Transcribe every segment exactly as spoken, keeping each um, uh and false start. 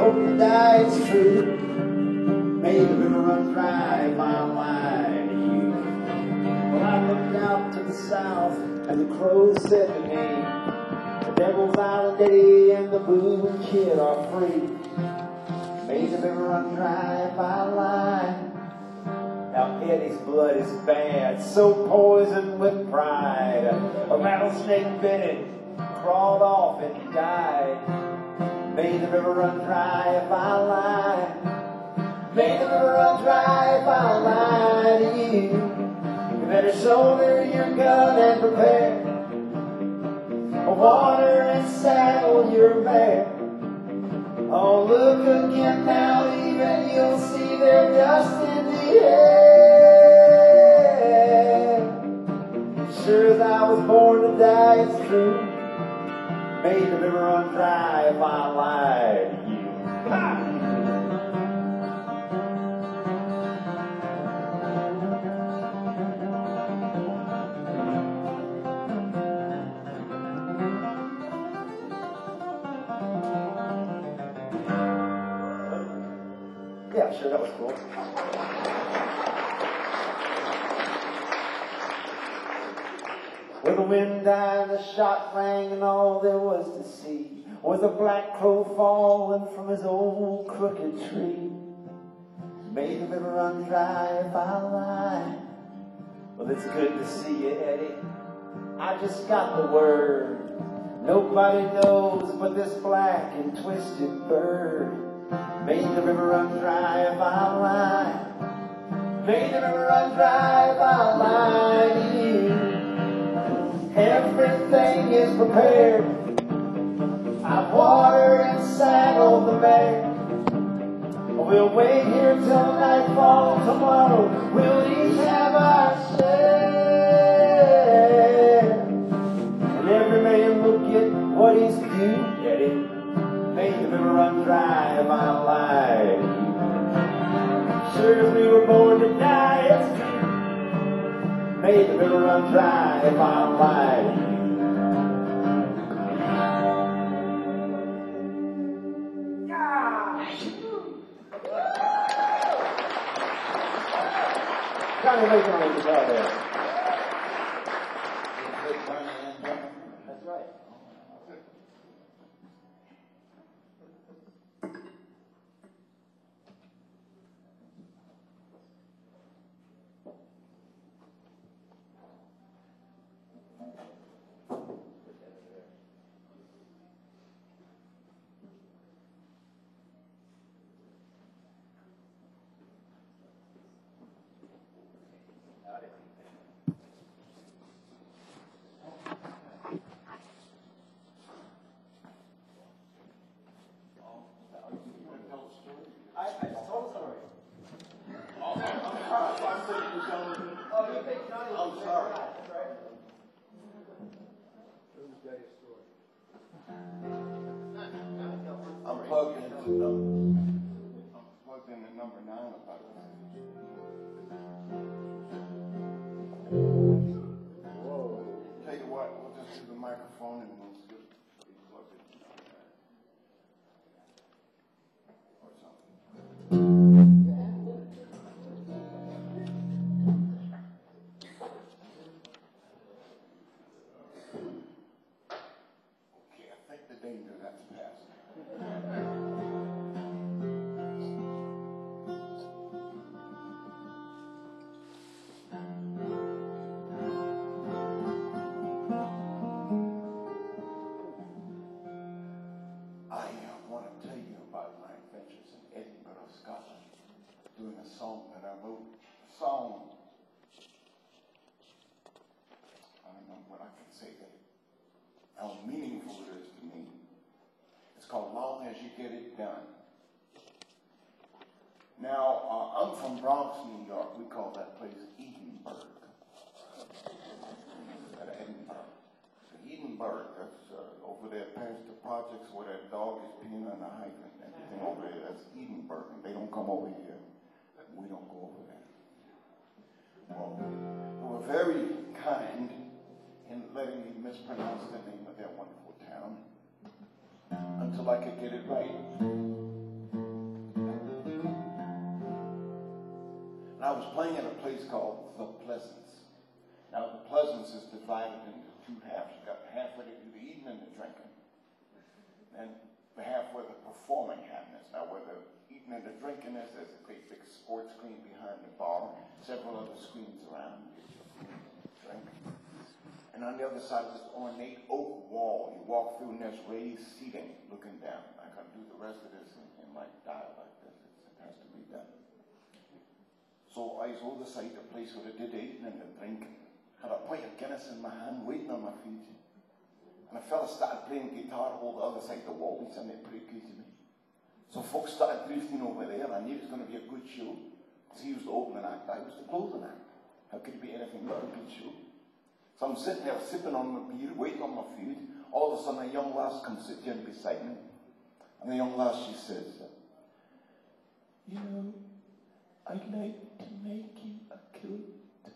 hope you die, it's true. May the river run dry, my line to you. Well, I looked out to the south, and the crows said to me, the Devil's Island Eddie and the Boo Boo Kid are free. May the river run dry, my line. Now Eddie's blood is bad, so poisoned with pride. A rattlesnake bit it, crawled off and died. May the river run dry if I lie. May the river run dry if I lie to you. You better shoulder your gun and prepare water and saddle your mare. Oh, look again now, even you'll see they're just in the air. Sure as I was born to die, it's true. May the river run dry if I lie to you. Ha! Yeah, sure, that was cool. Well, the wind died, the shot rang, and all there was to see was a black crow falling from his old crooked tree. May the river run dry if I lie. Well, it's good to see you, Eddie. I just got the word. Nobody knows but this black and twisted bird. May the river run dry if I lie. May the river run dry if I lie to you. Everything is prepared. I've watered and saddled the mare. We'll wait here till nightfall tomorrow. We'll each have our share. And every man will get what he's due, Eddie. May the river run dry if I lie to you. Sure as we were born to die, it's true. May the river run dry if I lie to you. Johnny Mason on the guitar there. That's right. I'm plugged into the, I'm plugged into number nine about it. Whoa. Tell you what, we'll just do the microphone and we'll just be plugged in. Or something. Okay, I think the danger that's past. Doing a song that I wrote, a song, I don't know what I can say that, how meaningful it is to me. It's called Long As You Get It Done. Now, uh, I'm from Bronx, New York. We call that place Edinburgh. At Edinburgh. Edinburgh, that's uh, over there past the projects where that dog is peeing on the hydrant. Everything over there, that's Edinburgh. And they don't come over here. We don't go over there. Well, they were very kind in letting me mispronounce the name of their wonderful town until I could get it right. was playing at a place called The Pleasance. Now, The Pleasance is divided into two halves. You've got half where they do the eating and the drinking, and the half where the performing happens. Now, where the eating and the drinking is, there's a great big sports screen behind the bar, several other screens around. You get your food and drink. And on the other side is this ornate oak wall. You walk through and there's raised seating looking down. I can do the rest of this in, in my dialect. It has to be done. So I was over the side, the place where they did the eating and the drinking. Had a pint of Guinness in my hand, waiting on my feet. And a fella started playing guitar over the other side of the wall. He sounded pretty good to me. So folks started drifting over there. I knew it was going to be a good show. Because he was the opening act, I was the closing act. How could it be anything but a good show? So I'm sitting there sipping on my beer, waiting on my food. All of a sudden a young lass comes sit down beside me. And the young lass, she says, you know, I'd like to make you a coat.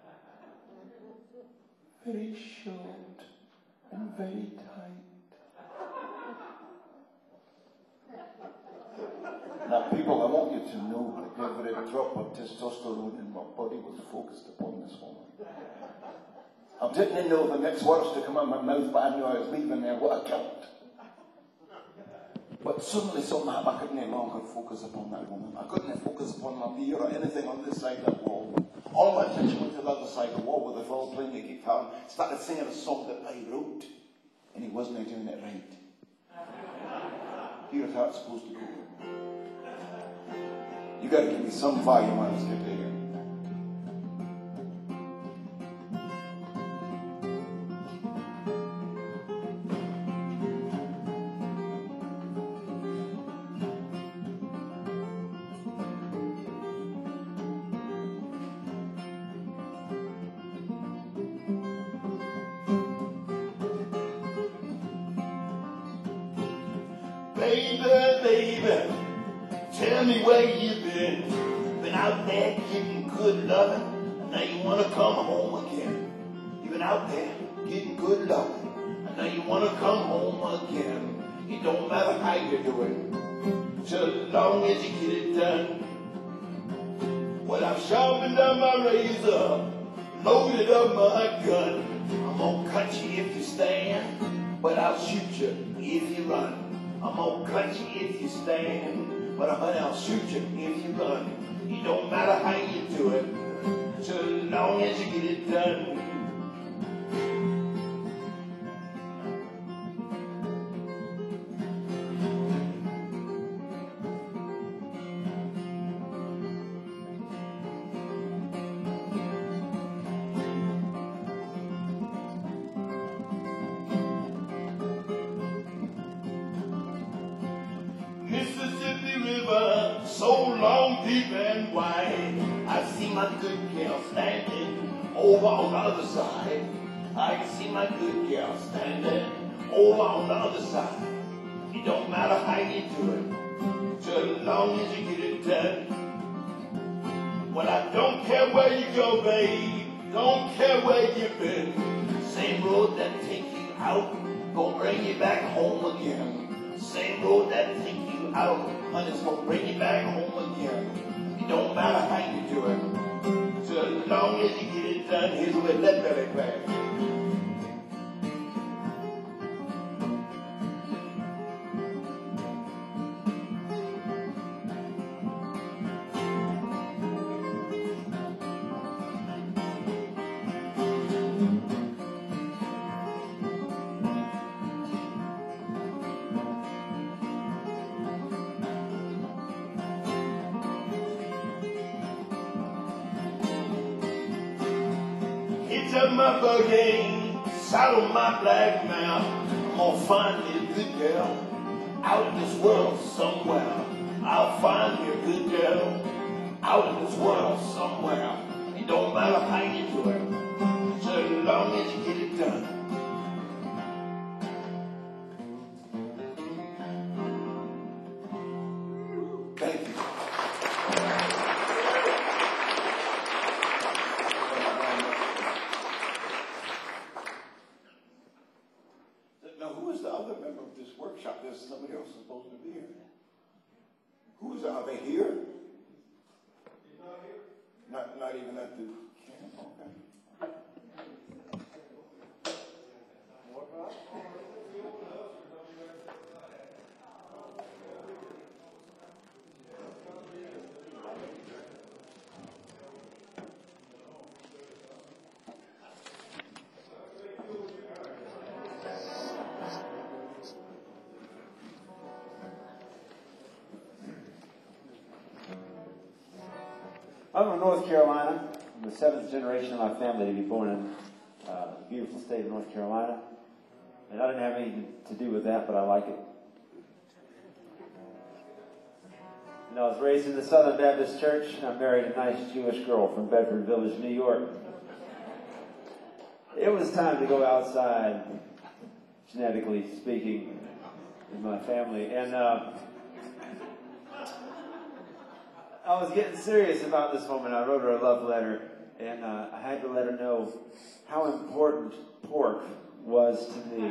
Very short and very tight. Now people, I want you to know that every drop of testosterone in my body was focused upon this woman. I didn't know the next words to come out of my mouth, but I knew I was leaving there. What a guilt. But suddenly something happened. I couldn't any longer focus upon that woman. I couldn't focus upon my beer or anything on this side of that wall. All my attention went to the other side of the wall where the fellow playing the guitar started singing a song that I wrote. And he wasn't doing it right. Here's how it's supposed to go. You got to give me some volume on this guitar. Baby, baby, tell me where you've been. Been out there getting good loving, and now you want to come home again. You've been out there getting good loving, and now you want to come home again. It don't matter how you do it, so long as you get it done. Well, I've sharpened up my razor, loaded up my gun. I'm gonna cut you if you stand, but I'll shoot you if you run. I'm gonna cut you if you stand, but honey, I'll shoot you if you run. It don't matter how you do it, so long as you get it done. Mississippi River, so long, deep and wide. I see my good gal standing over on the other side. I see my good gal standing over on the other side. It don't matter how you do it, so long as you get it done. Well, I don't care where you go, babe. Don't care where you've been. Same road that take you out, gonna bring you back home again. Same road that take you out, and it's gonna bring you back home again. It don't matter how you do it, so long as you get it done. Here's the way let belly crack. Hitch up my buggy, saddle my black mare. I'm gonna find me a good girl out in this world somewhere. I'll find me a good girl out in this world somewhere. It don't matter how you do it, so long as you get it done. Thank you. Now, who is the other member of this workshop? There's somebody else supposed to be here. Who is, are they here? not even at the camp, okay. I'm from North Carolina. I'm the seventh generation of my family to be born in uh, the beautiful state of North Carolina. And I didn't have anything to do with that, but I like it. And I was raised in the Southern Baptist Church, and I married a nice Jewish girl from Bedford Village, New York. It was time to go outside, genetically speaking, in my family. And uh, I was getting serious about this woman. I wrote her a love letter, and uh, I had to let her know how important pork was to me.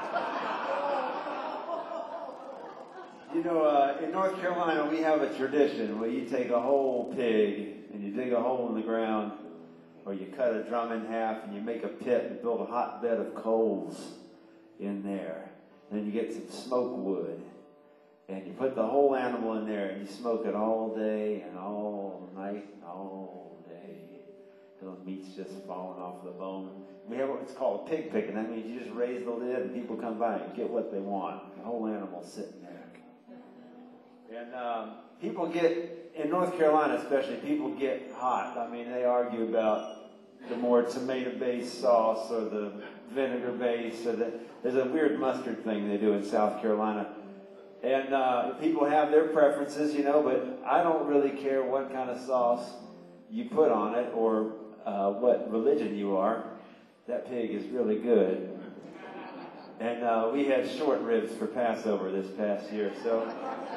You know, uh, in North Carolina, we have a tradition where you take a whole pig and you dig a hole in the ground, or you cut a drum in half and you make a pit and build a hot bed of coals in there. And then you get some smoke wood. And you put the whole animal in there and you smoke it all day and all night and all day till the meat's just falling off the bone. We have what's called pig picking. That means you just raise the lid and people come by and get what they want. The whole animal's sitting there. And um, people get, in North Carolina especially, people get hot. I mean, they argue about the more tomato-based sauce or the vinegar-based. Or the, there's a weird mustard thing they do in South Carolina. And uh, people have their preferences, you know, but I don't really care what kind of sauce you put on it or uh, what religion you are. That pig is really good. And uh, we had short ribs for Passover this past year, so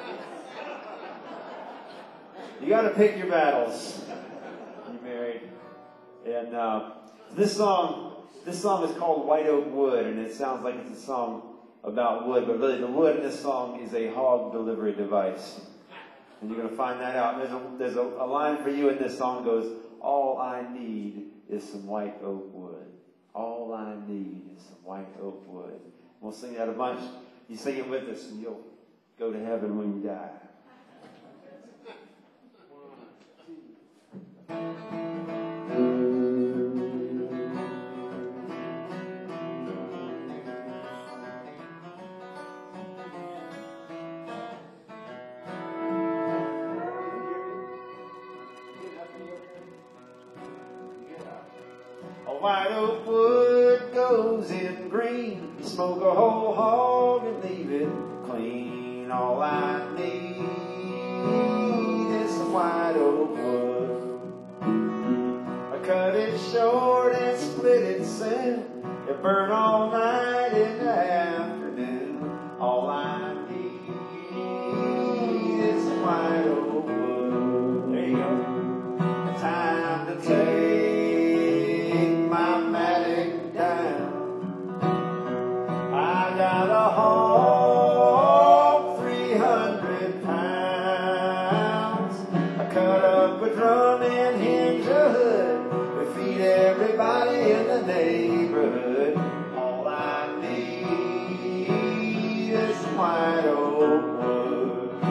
you got to pick your battles. You married, and uh, this song, this song is called White Oak Wood, and it sounds like it's a song about wood, but really the wood in this song is a hog delivery device. And you're going to find that out. There's a, there's a, a line for you in this song that goes, all I need is some white oak wood. All I need is some white oak wood. We'll sing that a bunch. You sing it with us and you'll go to heaven when you die. White oak wood goes in green. You smoke a whole hog and leave it clean. All I need is some white oak wood. I cut it short and split it thin. It burn all night in the afternoon. All I need is some white oak wood. There you go. Time to take my mattock down. I got a hog, three hundred pounds. I cut up a drum and hinge a hood. We feed everybody in the neighborhood. All I need is some white oak wood.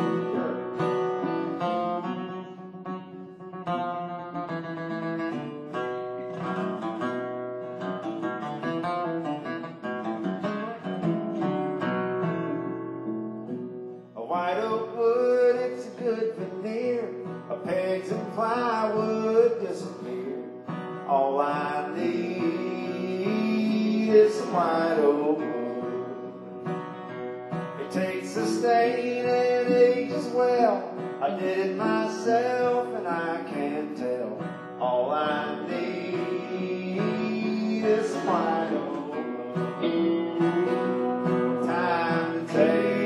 White oak wood, it's a good veneer. A pegs and plywood disappear. All I need is some white oak wood. It takes a stain and ages well. I did it myself and I can't tell. All I need is some white oak wood. Time to take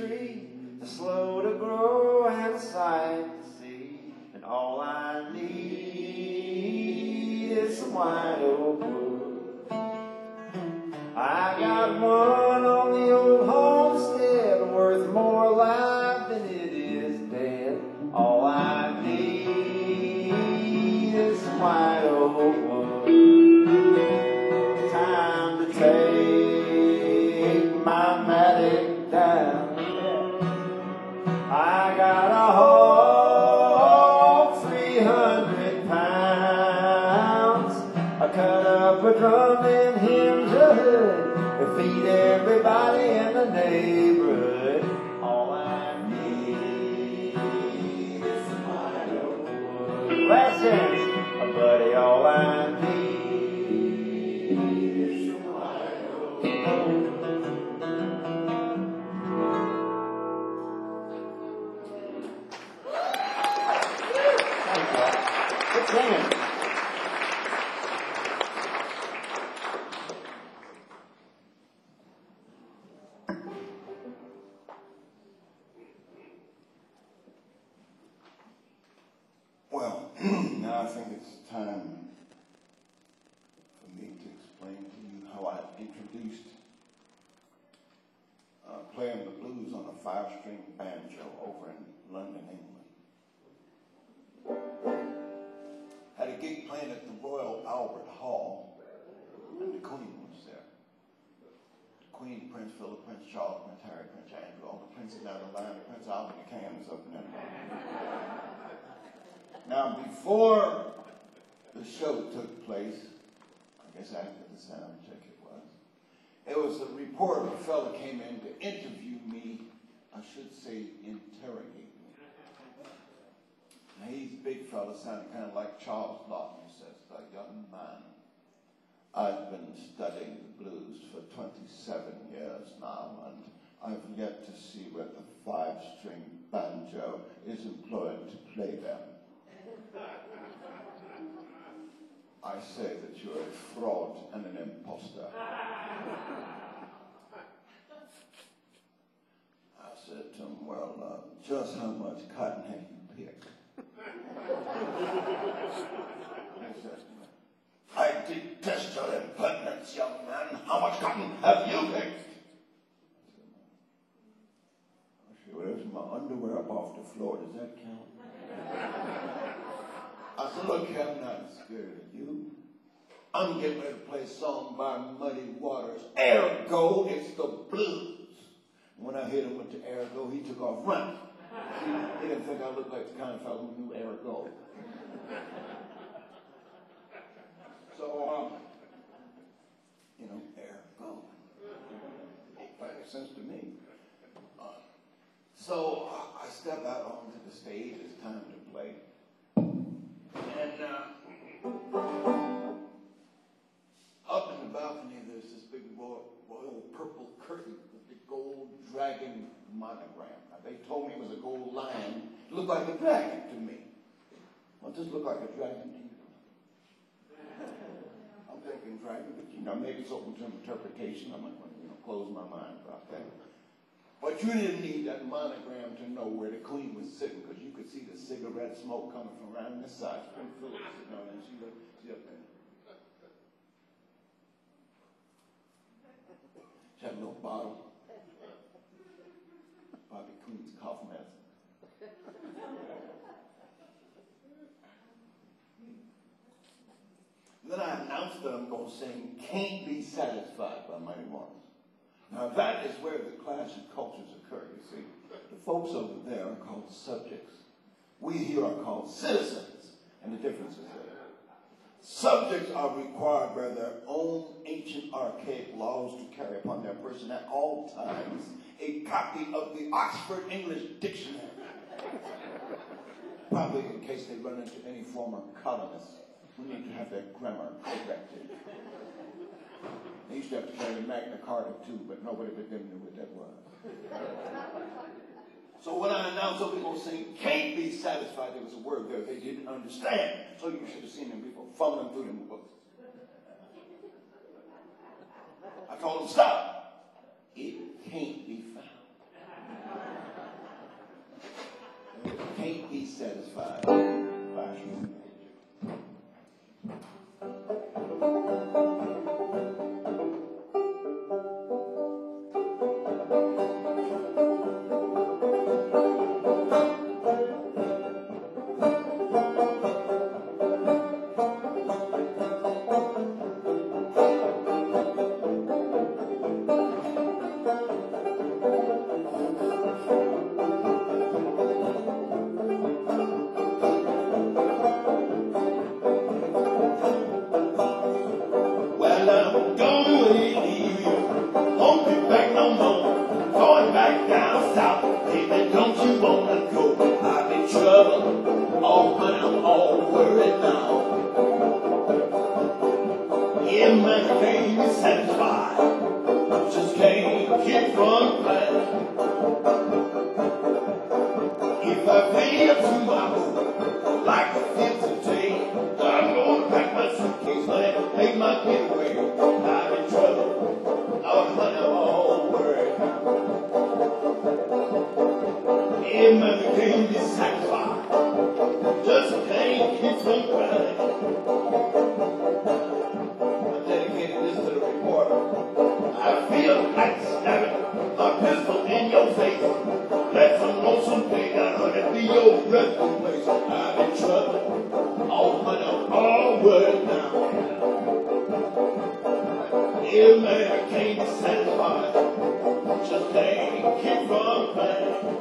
tree, the slow to grow and a sight to see. And all I need is some white oak wood. I got one on the old homestead, worth more alive than it is dead. All I need is some white oak wood. Time to take my mattock down. I got a whole three hundred pounds. I cut up a drum and hinge a hood and feed everybody in the neighborhood. All I need is some white oak wood. Last chance, buddy, all I need is some white oak wood. Good singing. Well, now I think it's time for me to explain to you how I introduced uh, playing the blues on a five-string banjo over in London, England. Had a gig playing at the Royal Albert Hall, and the Queen was there. The Queen, Prince Philip, Prince Charles, Prince Harry, Prince Andrew, all the princes down the line, Prince Albert the Can was up in there. Now, before the show took place, I guess after the sound check it was, it was a reporter, a fella came in to interview me, I should say interrogate me. Now, he's a big fella, sounded kind of like Charles Lawton. He says, "A young man, I've been studying the blues for twenty-seven years now, and I've yet to see where the five-string banjo is employed to play them. I say that you're a fraud and an imposter." I said to him, "Well, uh, just how much cotton have you picked?" He said, "I detest your impertinence, young man. How much cotton have you picked?" I said, "Well, there's my underwear up off the floor. Does that count?" I said, "Look here, I'm not scared of you. I'm getting ready to play a song by Muddy Waters. Ergo, it's the blues." When I hit him with the Ergo, he took off running. He, he didn't think I looked like the kind of fellow who knew Ergo. So, um, you know, Ergo. It makes sense to me. Uh, so uh, I step out onto the stage. It's time to play. And uh, up in the balcony, there's this big royal, royal purple curtain with the gold dragon monogram. Now, they told me it was a gold lion. It looked like a dragon to me. Well, it just looked like a dragon to you. I'm thinking dragon, but you know, maybe it's open to interpretation. I'm not going to, you know, close my mind about that. But you didn't need that monogram to know where the Queen was sitting, because you could see the cigarette smoke coming from around this side. Spring Phillips sitting on there. See, see up there. She had a little bottle. Probably Queen's cough medicine. And then I announced that I'm going to sing "Can't Be Satisfied" by Muddy Waters. Now that is where the clash of cultures occur, you see. The folks over there are called subjects. We here are called citizens, and the difference is there. Subjects are required by their own ancient archaic laws to carry upon their person at all times a copy of the Oxford English Dictionary. Probably in case they run into any former colonists who need to have their grammar corrected. They used to have to carry Magna Carta too, but nobody but them knew what that was. So when I announced that we were going to sing "Can't Be Satisfied," there was a word there they didn't understand. So you should have seen them people fumbling through them books. I told them, "Stop. It can't be found." satisfied. Fashion. Well, I'm gonna leave you. Won't be back no more. Going back down south. Baby, don't you wanna go? I'm in trouble. Oh, honey, I'm all worried now. Yeah, man, I can't be satisfied. Just can't keep from playing. If I fail to my home, like a fifth day, I'm gonna pack my suitcase, honey, make my getaway. I'm in trouble. Oh, honey, I'm all worried. Yeah, man, I can't be satisfied. Just can't keep from crying. I dedicated this to the reporter. I feel like stabbing a pistol in your face. Let some lonesome thing out of it be your resting place. I'm in trouble. Oh, honey, I'm all worried now. Yeah, man, I can't be satisfied. Just can't keep from playing.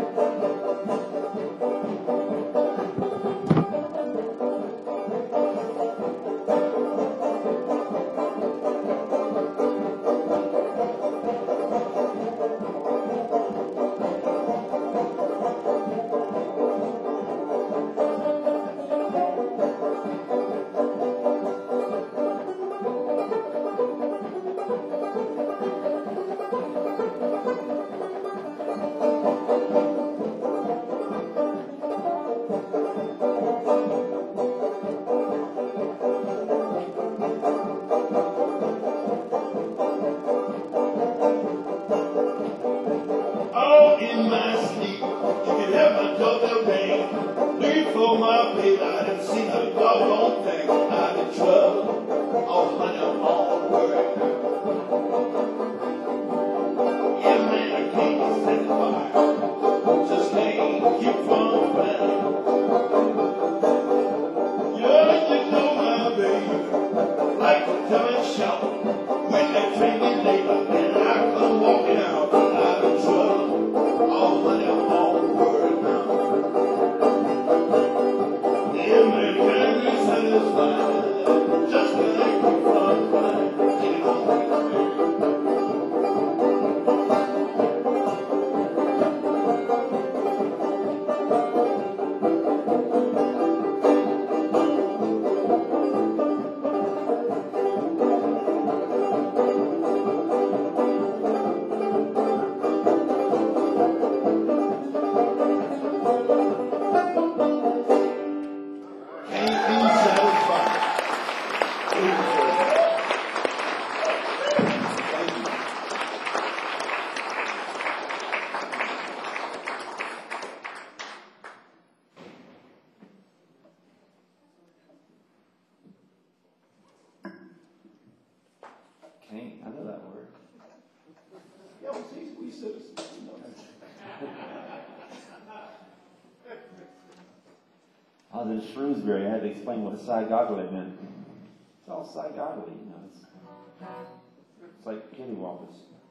All in my sleep, you can have my double ring. Leave for my baby, I didn't see the doggone thing. I'm in trouble. Oh, honey, I'm all worried now. Yeah, man, I can't be satisfied. Just can't keep from playing. Yeah, you know my baby, like to come and shout. When they train me labor, and I come walking out. I'm in trouble. Oh, honey, I'm all worried now. Yeah, man, can't be satisfied. Just can't keep from crying. Get it on, baby. Can't be satisfied. Thank you. Can't, I know that word. Yeah, we see, we citizens, you know. I was in Shrewsbury. I had to explain what a Saigoggly meant. It's all Saigoggly, you know. It's, it's like kittywampus.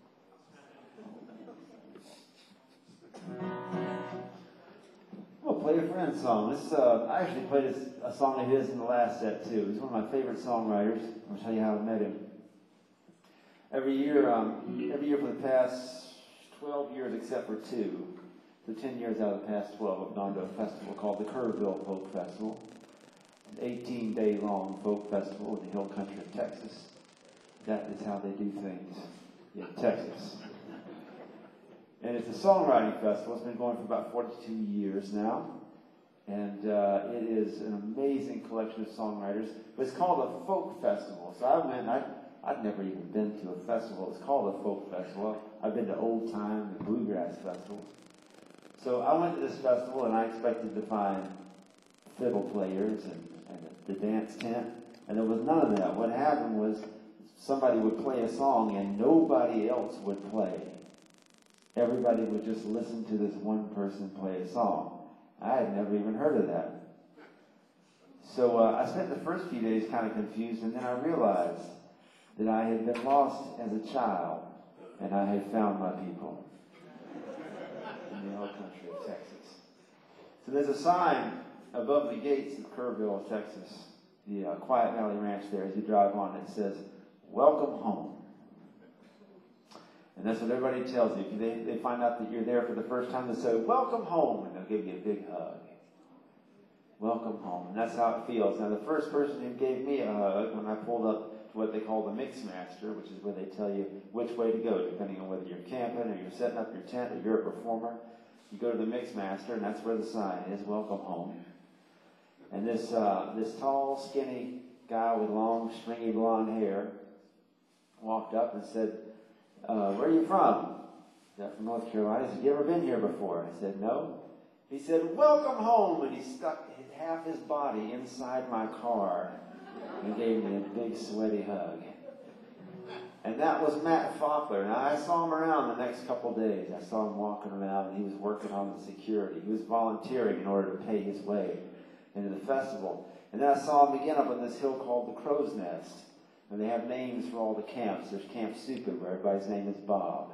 I'm gonna play a friend's song. This uh, I actually played a, a song of his in the last set too. He's one of my favorite songwriters. I'll tell you how I met him. Every year, um, every year for the past twelve years, except for two. The ten years out of the past twelve, I've gone to a festival called the Kerrville Folk Festival. An eighteen-day long folk festival in the hill country of Texas. That is how they do things in Texas. And it's a songwriting festival. It's been going for about forty-two years now. And uh, it is an amazing collection of songwriters. But it's called a folk festival. So I went, I, I'd never even been to a festival. It's called a folk festival. I've been to old time and bluegrass festivals. So I went to this festival and I expected to find fiddle players and, and the dance tent, and there was none of that. What happened was somebody would play a song and nobody else would play. Everybody would just listen to this one person play a song. I had never even heard of that. So uh, I spent the first few days kind of confused, and then I realized that I had been lost as a child, and I had found my people in the old country of Texas. So there's a sign above the gates of Kerrville, Texas, the uh, Quiet Valley Ranch there, as you drive on, it says, "Welcome home." And that's what everybody tells you. If they, they find out that you're there for the first time, they say, "Welcome home," and they'll give you a big hug. Welcome home. And that's how it feels. Now, the first person who gave me a hug when I pulled up to what they call the Mixmaster, which is where they tell you which way to go, depending on whether you're camping or you're setting up your tent or you're a performer. You go to the Mixmaster, and that's where the sign is, "Welcome home." And this uh, this tall, skinny guy with long, stringy blonde hair walked up and said, uh, "Where are you from?" I said, "From North Carolina." He said, "You ever been here before?" I said, "No." He said, "Welcome home," and he stuck half his body inside my car and gave me a big, sweaty hug. And that was Matt Faulkner. Now, I saw him around the next couple of days. I saw him walking around, and he was working on the security. He was volunteering in order to pay his way into the festival. And then I saw him again up on this hill called the Crow's Nest. And they have names for all the camps. There's Camp Stupid, where everybody's name is Bob.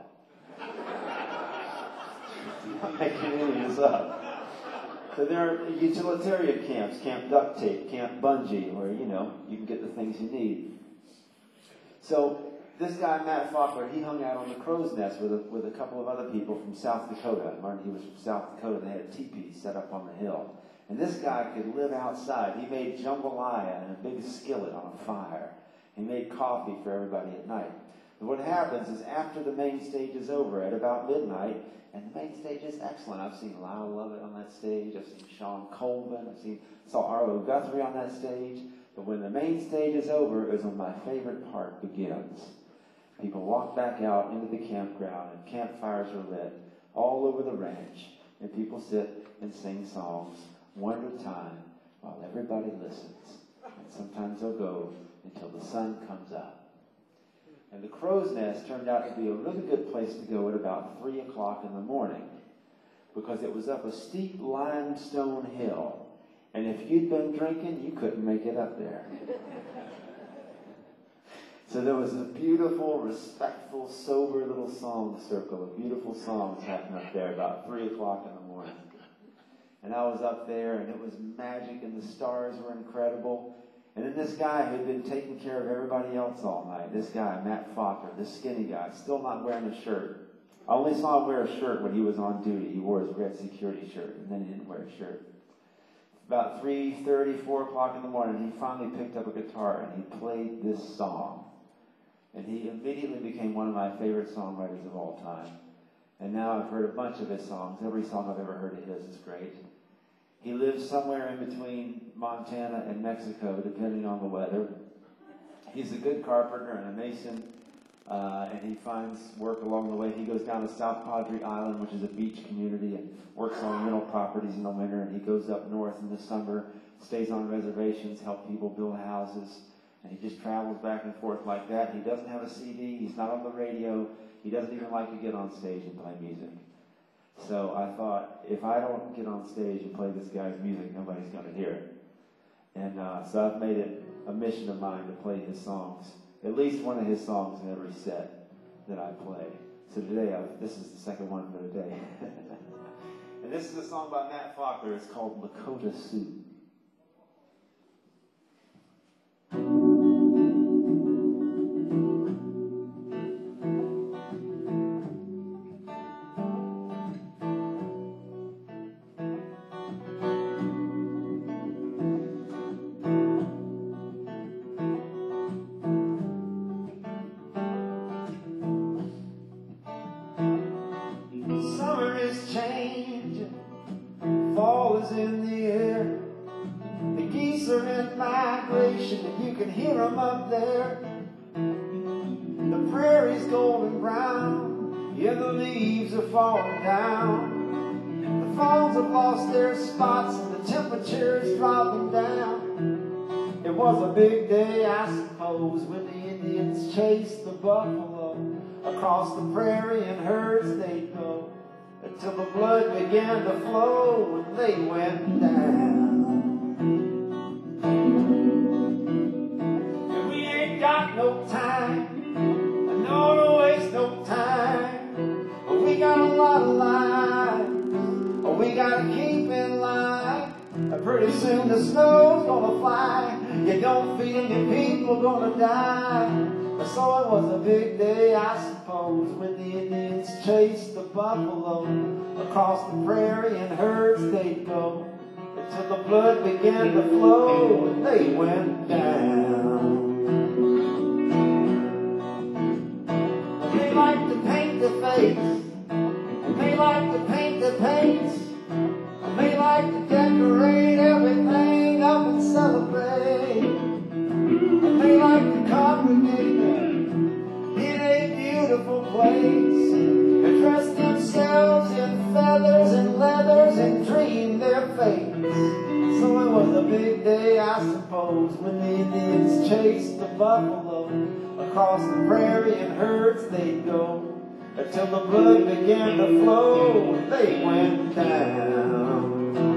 I'm making any of this up. So there are utilitarian camps, Camp Duct Tape, Camp Bungee, where, you know, you can get the things you need. So this guy, Matt Faulkner, he hung out on the Crow's Nest with a, with a couple of other people from South Dakota. I learned he was from South Dakota, and they had teepees set up on the hill. And this guy could live outside. He made jambalaya in a big skillet on a fire. He made coffee for everybody at night. And what happens is after the main stage is over at about midnight, and the main stage is excellent. I've seen Lyle Lovett on that stage. I've seen Sean Colvin. I've seen saw Arlo Guthrie on that stage. But when the main stage is over is when my favorite part begins. People walk back out into the campground, and campfires are lit all over the ranch. And people sit and sing songs one at a time while everybody listens. And sometimes they'll go until the sun comes up. And the Crow's Nest turned out to be a really good place to go at about three o'clock in the morning, because it was up a steep limestone hill. And if you'd been drinking, you couldn't make it up there. So there was a beautiful, respectful, sober little song circle of beautiful songs happening up there about three o'clock in the morning. And I was up there, and it was magic, and the stars were incredible. And then this guy who had been taking care of everybody else all night, this guy, Matt Faulkner, this skinny guy, still not wearing a shirt. I only saw him wear a shirt when he was on duty. He wore his red security shirt, and then he didn't wear a shirt. About three thirty, four o'clock in the morning, he finally picked up a guitar, and he played this song. And he immediately became one of my favorite songwriters of all time. And now I've heard a bunch of his songs. Every song I've ever heard of his is great. He lives somewhere in between Montana and Mexico, depending on the weather. He's a good carpenter and a mason, uh, and he finds work along the way. He goes down to South Padre Island, which is a beach community, and works on rental properties in the winter. And he goes up north in the summer, stays on reservations, helps people build houses, and he just travels back and forth like that. He doesn't have a C D. He's not on the radio. He doesn't even like to get on stage and play music. So I thought, if I don't get on stage and play this guy's music, nobody's going to hear it. And uh, so I've made it a mission of mine to play his songs, at least one of his songs in every set that I play. So today, I've, this is the second one for the day. And this is a song by Matt Faulkner. It's called Lakota Sioux. Summer is changing, fall is in the air. The geese are in migration, and you can hear them up there. The prairie's golden brown, yeah, the leaves are falling down. The spots and the temperature is dropping down. It was a big day, I suppose, when the Indians chased the buffalo. Across the prairie in herds they'd go, until the blood began to flow and they went down. And we ain't got no time, no to waste no time. We got a lot of lives we gotta keep in line. Pretty soon the snow's gonna fly. You don't feed them, your people gonna die. So it was a big day, I suppose, when the Indians chased the buffalo. Across the prairie in herds they'd go, until the blood began to flow and they went down. They like to paint the face, and they like to paint the paints, and they like to decorate everything up and celebrate, and they like to congregate in a beautiful place, and dress themselves in feathers and leathers and dream their fates. So it was a big day, I suppose, when the Indians chased the buffalo. Across the prairie in herds they'd go, until the blood began to flow and they went down.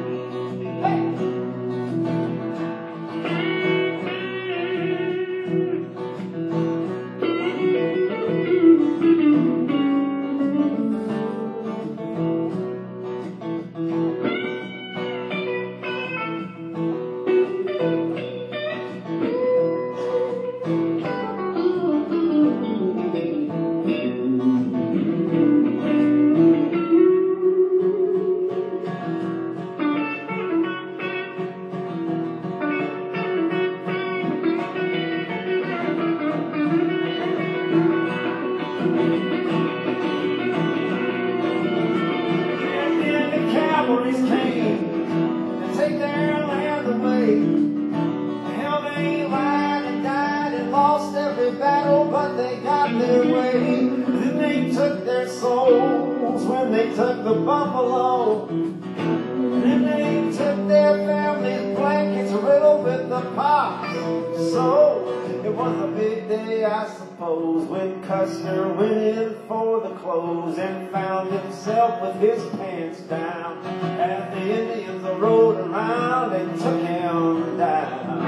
With his pants down, as the Indians rode around and took him down.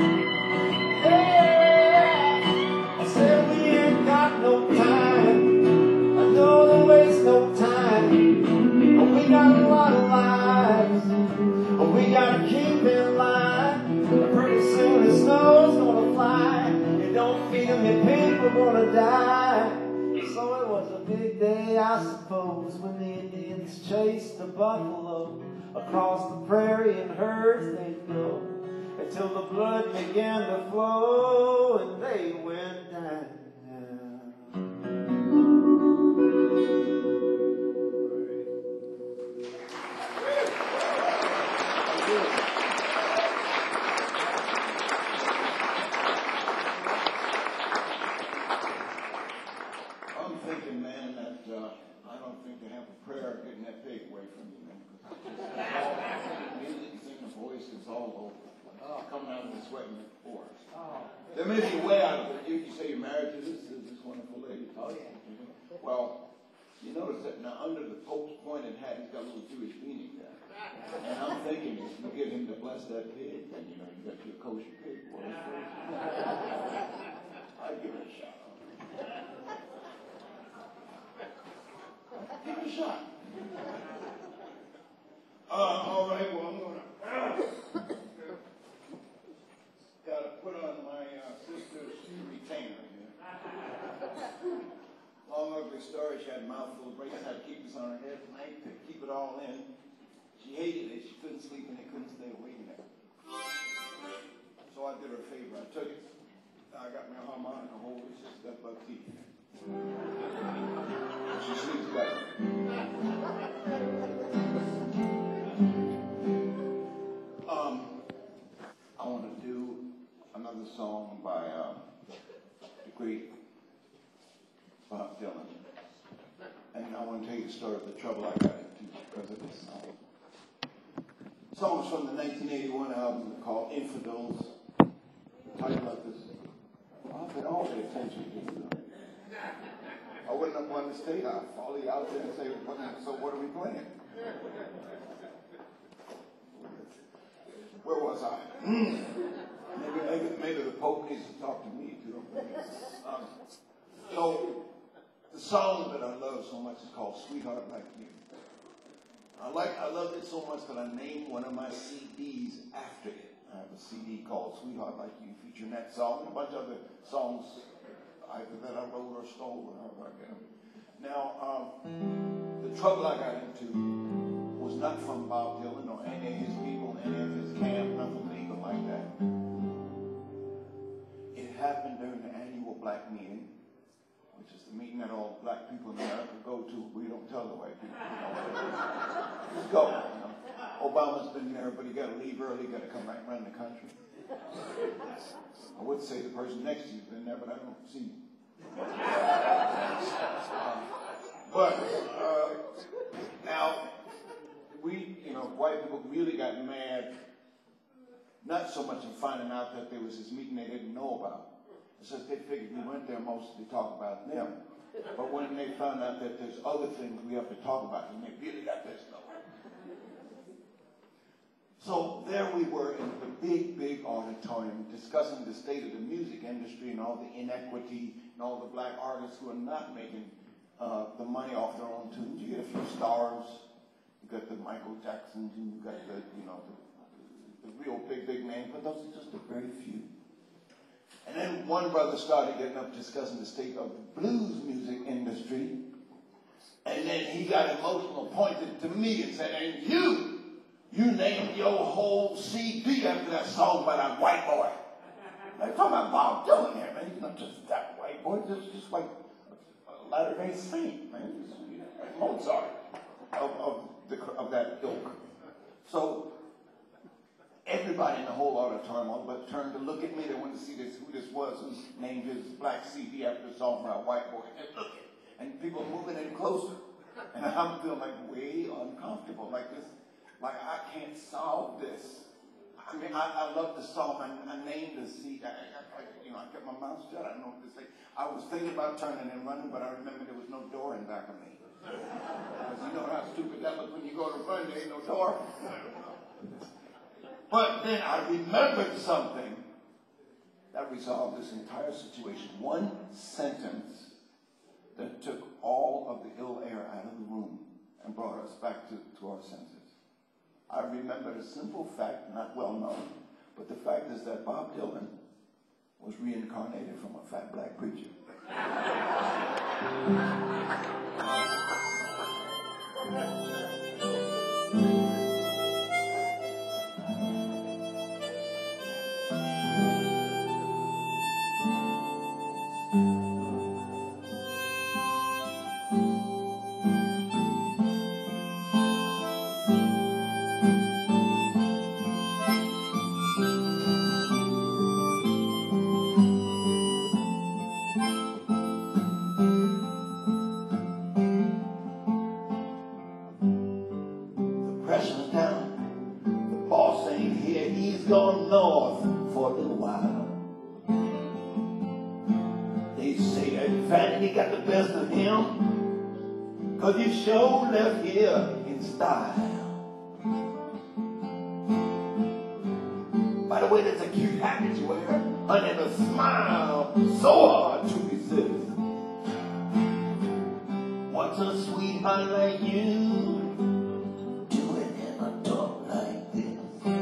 Yeah, I said we ain't got no time, I know to waste no time, but we got a lot of lives, but we gotta keep in line. Pretty soon the snow's gonna fly, you don't feed them, your people gonna die. So it was a big day, I suppose, when the Indians chased the buffalo. Across the prairie in herds they'd go, until the blood began to flow and they went down. There may be a way out of it. You, you say you're married to this, this wonderful lady. Oh, yeah. Well, you notice that now under the Pope's pointed hat, he's got a little Jewish meaning there. And I'm thinking, if you get him to bless that pig, then you know you got your kosher pig. Well, I'd give it a shot. Give it a shot. Uh, all right, well, I'm gonna gotta put on my uh, sister's retainer here. Long ugly story. She had a mouthful of braces. Had to keep this on her head at night to keep it all in. She hated it. She couldn't sleep and it couldn't stay awake in it. So I did her a favor. I took it. I got my harmonica holder. It's just got buck teeth. She sleeps better. Um, I want to do another song by uh, the great Bob Dylan. And I want to tell you the story of the trouble I got into because of this song. song's from the nineteen eighty-one album called Infidels. The title of this. I'll pay all the attention to you. I wouldn't have won the state. I'd follow you out there and say, so what are we playing? Where was I? maybe, maybe, maybe the Pope needs to talk to me too. Um, so, the song that I love so much is called Sweetheart Like You. I like, I loved it so much that I named one of my C Ds after it. I have a C D called Sweetheart Like You, featuring that song and a bunch of other songs either that I wrote or stole or however I get them. Now, um, the trouble I got into was not from Bob Dylan or any of his people, any of his camp, nothing legal like that. It happened during the annual black meeting, which is the meeting that all black people in America go to. We don't tell the white people. You know. Just go. You know. Obama's been there, but he got to leave early, got to come back and run the country. I would say the person next to you's been there, but I don't see you. um, but uh, now, we, you know, white people really got mad, not so much in finding out that there was this meeting they didn't know about. It's just they figured we went there mostly to talk about them. But when they found out that there's other things we have to talk about, and they really got pissed off. So there we were in the big, big auditorium discussing the state of the music industry and all the inequity and all the black artists who are not making uh, the money off their own tunes. You get a few stars. You got the Michael Jacksons, and you got the, you know, the, the real big, big names, but those are just a very few. And then one brother started getting up discussing the state of the blues music industry. And then he got emotional, pointed to me and said, and you, you named your whole C D after that song by that white boy. They're talking about Bob Dylan here, man. He's not just that white boy, just, just like a Latter-day Saint, man. Just, you know, like Mozart of, of, the, of that ilk. So everybody in the whole auditorium all but turned to look at me. They wanted to see this, who this was, who named his black C D after the song by a white boy. And look, and people moving in closer. And I'm feeling like way uncomfortable, like this, like I can't solve this. I mean, I, I love the song. I, I named the C D. I, I, you know, I kept my mouth shut. I didn't know what to say. I was thinking about turning and running, but I remember there was no door in back of me. Because you know how stupid that looks when you go to run, there ain't no door. But then I remembered something that resolved this entire situation. One sentence that took all of the ill air out of the room and brought us back to, to our senses. I remembered a simple fact, not well known, but the fact is that Bob Dylan was reincarnated from a fat black preacher. Gone north for a little while. They say that vanity got the best of him, cause he sure left here in style. By the way, there's a cute hat that you wear, and a smile so hard to resist. What's a sweetheart like you doing in a talk like this?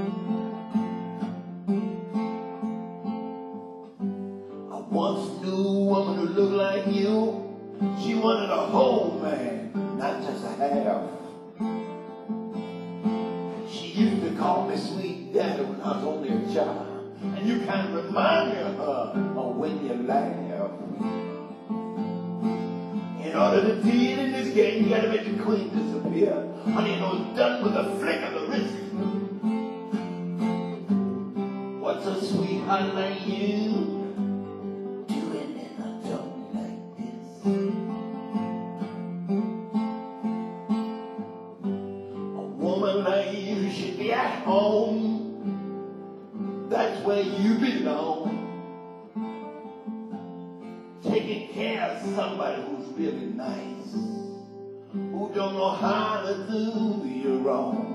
Once knew a woman who looked like you. She wanted a whole man, not just a half. She used to call me sweet daddy when I was only a child. And you kind of remind me of her of when you laugh. In order to deal in this game, you gotta make the queen disappear. Honey, you know it's done with a flick of the wrist. What's a sweetheart like you? sweetheart, like you should be at home. That's where you belong. Taking care of somebody who's really nice, who don't know how to do you wrong.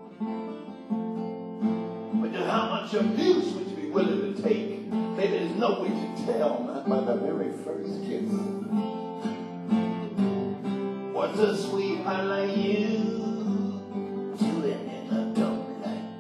But just how much abuse would you be willing to take? Maybe there's no way to tell, not by the very first kiss. What's a sweetheart like you doing in a dump like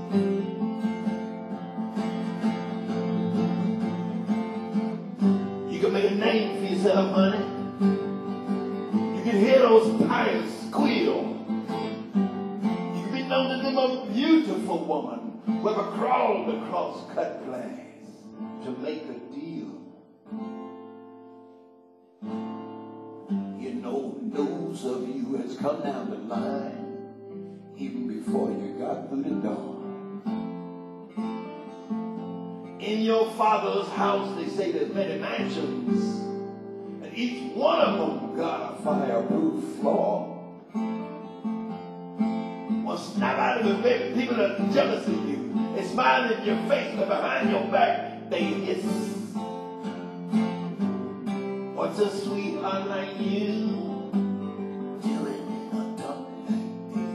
this? You can make a name for yourself, honey. You can hear those tires squeal. You can be known as the most beautiful woman who ever crawled across cut glass to make a deal. You know, news of you has come down the line even before you got through the door. In your father's house, they say there's many mansions, and each one of them got a fireproof floor. Well, snap out of it, baby. People are jealous of you. They smile in your face, but behind your back, they hiss. What's a sweetheart like you doing in a dump like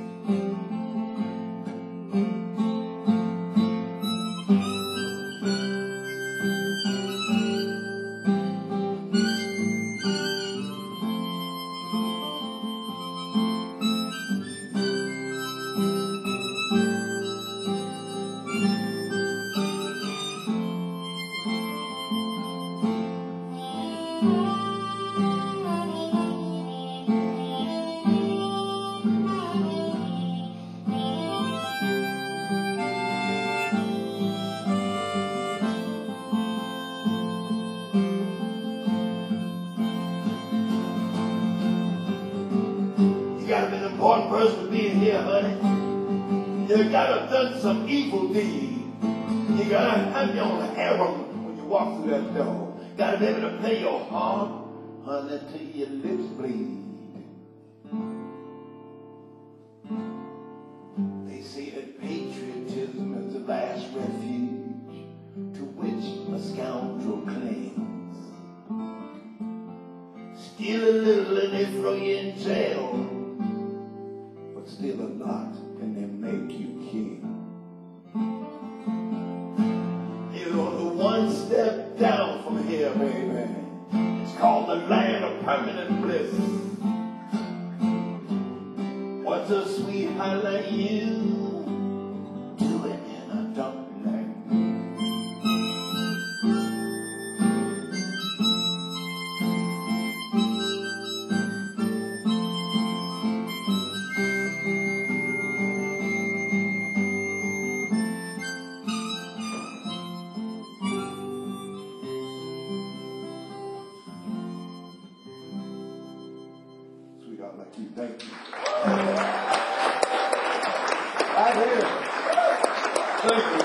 important person to be in here, honey. You gotta have done some evil deed. You gotta have your own harem when you walk through that door. Gotta be able to play your harp, honey, till your lips bleed. They say that patriotism is the last refuge to which a scoundrel clings. Steal a little and they throw you in jail. Still a lot, and they make you king. You're the one step down from here, baby. It's called the land of permanent bliss. What's a sweetheart like you doing in a dump like like you? Thank you. Right here. Thank you.